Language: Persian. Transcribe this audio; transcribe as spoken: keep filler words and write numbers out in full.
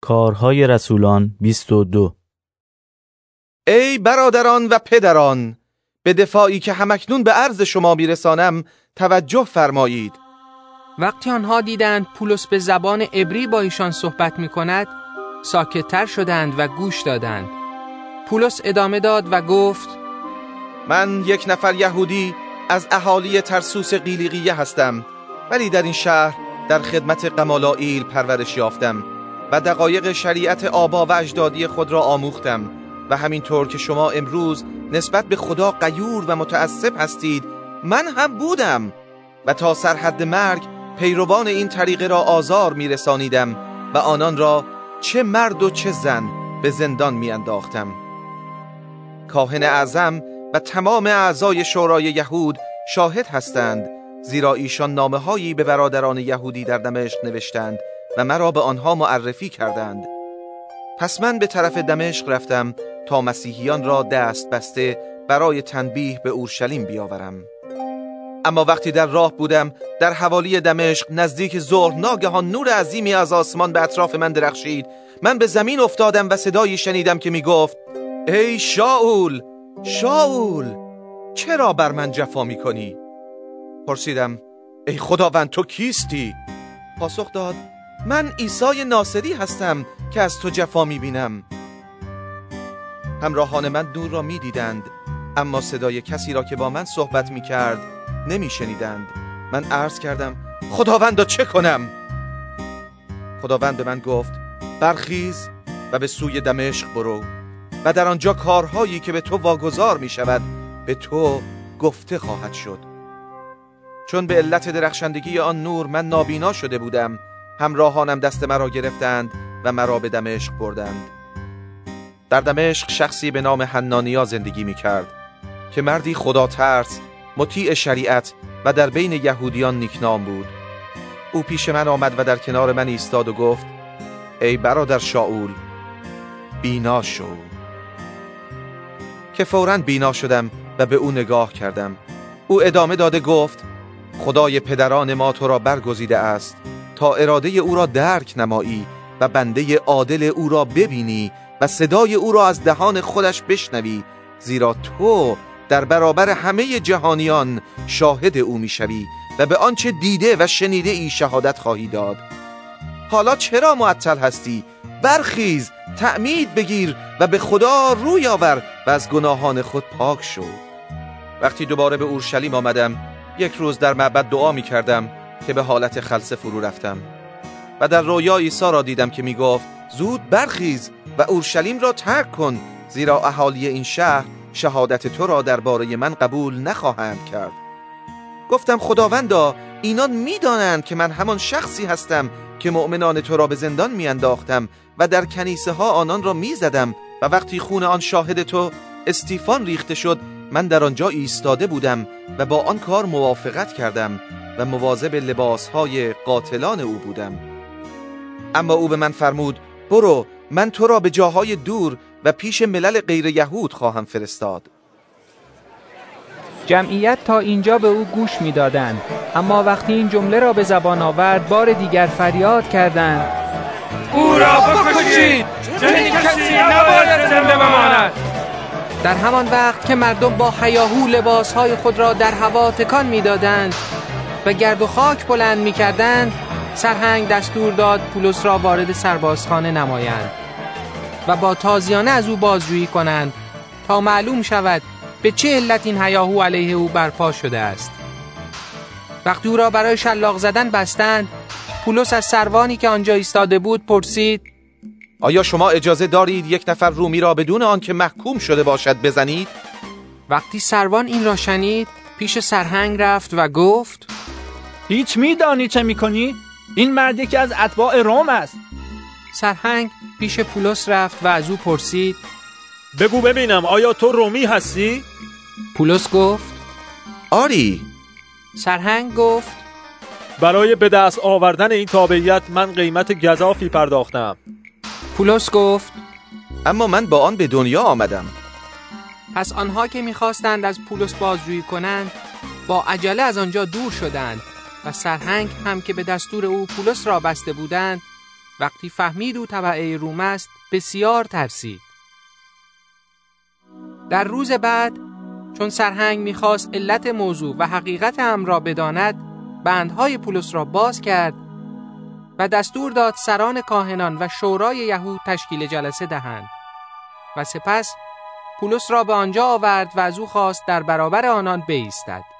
کارهای رسولان بیست و دو. ای برادران و پدران، به دفاعی که همکنون به عرض شما میرسانم توجه فرمایید. وقتی آنها دیدند پولس به زبان عبری با ایشان صحبت می کند، ساکت‌تر شدند و گوش دادند. پولس ادامه داد و گفت: من یک نفر یهودی از اهالی ترسوس قیلیقیه هستم، ولی در این شهر در خدمت قمالائیل پرورش یافتم و دقایق شریعت آبا و اجدادی خود را آموختم و همینطور که شما امروز نسبت به خدا غیور و متعصب هستید، من هم بودم و تا سرحد مرگ پیروان این طریقه را آزار می رسانیدم و آنان را چه مرد و چه زن به زندان می انداختم. کاهن اعظم و تمام اعضای شورای یهود شاهد هستند، زیرا ایشان نامه هایی به برادران یهودی در دمشق نوشتند و مرا به آنها معرفی کردند. پس من به طرف دمشق رفتم تا مسیحیان را دست بسته برای تنبیه به اورشلیم بیاورم. اما وقتی در راه بودم در حوالی دمشق نزدیک ظهر، ناگهان نور عظیمی از آسمان به اطراف من درخشید. من به زمین افتادم و صدایی شنیدم که می گفت: ای شاول، شاول، چرا بر من جفا می کنی؟ پرسیدم: ای خداوند تو کیستی؟ پاسخ داد: من عیسی ناصری هستم که از تو جفا می بینم. همراهان من دور را می دیدند، اما صدای کسی را که با من صحبت می کرد نمی شنیدند. من عرض کردم: خداوندا چه کنم؟ خداوند به من گفت: برخیز و به سوی دمشق برو و در آنجا کارهایی که به تو واگذار می شود به تو گفته خواهد شد. چون به علت درخشندگی آن نور من نابینا شده بودم، همراهانم دست مرا گرفتند و مرا به دمشق بردند. در دمشق شخصی به نام حنانیا زندگی می کرد که مردی خدا ترس، مطیع شریعت و در بین یهودیان نیکنام بود. او پیش من آمد و در کنار من ایستاد و گفت: ای برادر شاول، بینا شو. که فوراً بینا شدم و به او نگاه کردم. او ادامه داده گفت: خدای پدران ما تو را برگزیده است تا اراده او را درک نمایی و بنده عادل او را ببینی و صدای او را از دهان خودش بشنوی، زیرا تو در برابر همه جهانیان شاهد او میشوی و به آنچه دیده و شنیده ای شهادت خواهی داد. حالا چرا معطل هستی؟ برخیز، تعمید بگیر و به خدا روی آور و از گناهان خود پاک شو. وقتی دوباره به اورشلیم آمدم، یک روز در معبد دعا می کردم که به حالت خلسه فرو رفتم و در رویا عیسی را دیدم که می گفت: زود برخیز و اورشلیم را ترک کن، زیرا اهالی این شهر شهادت تو را درباره من قبول نخواهند کرد. گفتم: خداوندا، اینان می دانند که من همان شخصی هستم که مؤمنان تو را به زندان می انداختم و در کنیسه ها آنان را می زدم و وقتی خون آن شاهد تو استیفان ریخته شد، من در آنجا ایستاده بودم و با آن کار موافقت کردم و مواظب لباسهای قاتلان او بودم. اما او به من فرمود: برو، من تو را به جاهای دور و پیش ملل غیر یهود خواهم فرستاد. جمعیت تا اینجا به او گوش می دادند، اما وقتی این جمله را به زبان آورد بار دیگر فریاد کردند: او را بکشید، چنین کسی نباید زنده بماند. در همان وقت که مردم با هیاهو لباسهای خود را در هوا تکان می دادند و گرد و خاک بلند می کردند، سرهنگ دستور داد پولس را وارد سربازخانه نمایند و با تازیانه از او بازجویی کنند تا معلوم شود به چه علت این هیاهو علیه او برپا شده است. وقتی او را برای شلاق زدن بستند، پولس از سروانی که آنجا ایستاده بود پرسید: آیا شما اجازه دارید یک نفر رومی را بدون آن که محکوم شده باشد بزنید؟ وقتی سروان این را شنید، پیش سرهنگ رفت و گفت: هیچ میدانی چه میکنی؟ این مرد یکی از اتباع روم است. سرهنگ پیش پولس رفت و از او پرسید: بگو ببینم، آیا تو رومی هستی؟ پولس گفت: آری. سرهنگ گفت: برای به دست آوردن این تابعیت من قیمت گزافی پرداختم. پولس گفت: اما من با آن به دنیا آمدم. پس آنها که می‌خواستند از پولس بازجویی کنند با عجله از آنجا دور شدند و سرهنگ هم که به دستور او پولس را بسته بودند وقتی فهمید او تبعه روم است بسیار ترسید. در روز بعد چون سرهنگ می‌خواست علت موضوع و حقیقت امر را بداند، بندهای پولس را باز کرد و دستور داد سران کاهنان و شورای یهود تشکیل جلسه دهند و سپس پولس را به آنجا آورد و از او خواست در برابر آنان بایستد.